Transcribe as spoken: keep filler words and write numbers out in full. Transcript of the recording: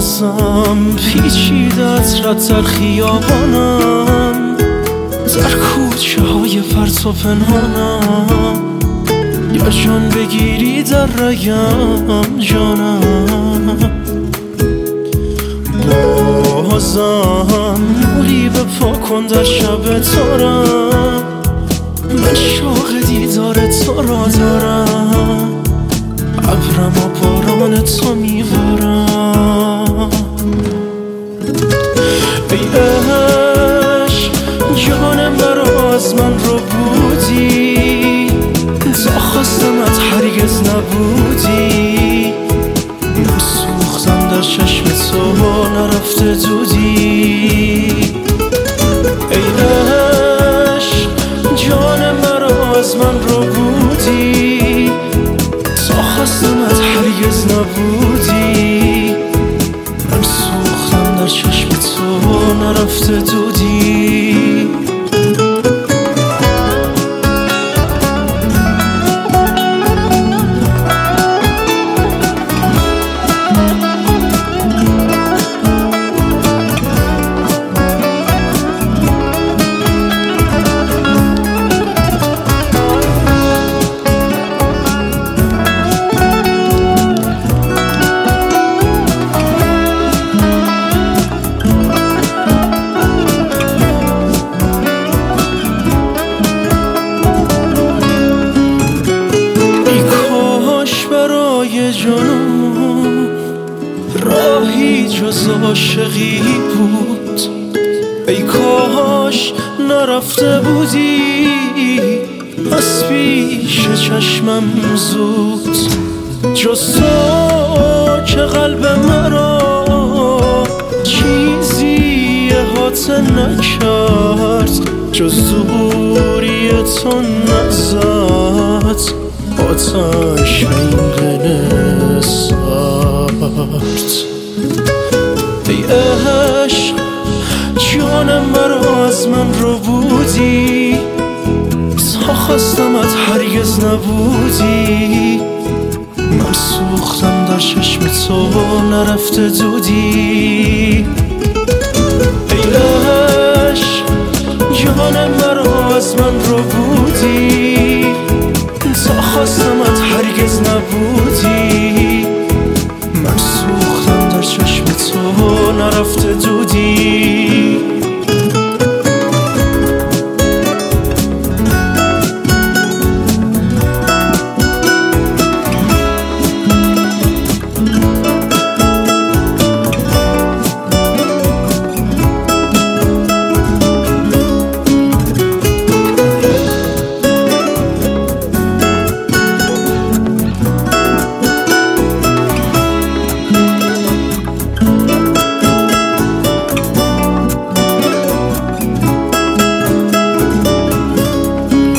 بازم پیچیدت رد در خیابانم، در کوچه های فرط و پنهانم. گر جان بگیری در رگم جانم، بازم نوری به پا کن در شب تارم. من شوق دیدار تو را دارم، ابرم و باران تو میبارم. ای عشق جانم برا از من رو بودی، تا خواستمت هرگز نبودی. من سوختم در چشم تو نرفته دودی. ای عشق جانم برا از من رو بودی، تا خواستمت هرگز نبودی. من سوختم در چشم تو نرفته دودی. جانم راهی جز عاشقی بود، ای کاش نرفته بودی از پیش چشمم زود. جز تو که قلب مرا چیزی احاطه نکرد، جز دوری تو نزد آتش به این قلب سرد. ای عشق جانم برا از من رو بودی، تا خواستمت هرگز نبودی. من سوختم در چشم تو نرفته دودی. ای عشق جانم برا از من رو بودی، تا خواستمت هرگز نبودی.